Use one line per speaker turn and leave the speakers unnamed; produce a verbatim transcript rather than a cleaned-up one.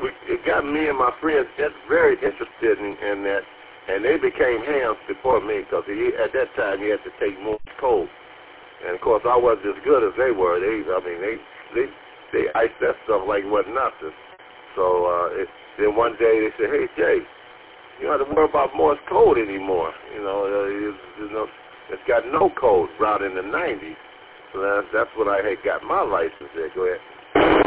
we, it got me and my friends very interested in, in that, and they became hams before me because at that time he had to take Morse code. And, of course, I wasn't as good as they were. They, I mean, they they, they iced that stuff like it wasn't nothing. So uh, it, then one day they said, hey, Jay, you don't have to worry about Morse code anymore. You know, uh, it's, you know, it's got no code around in the nineties. So that's, that's when I had got my license there. Go ahead.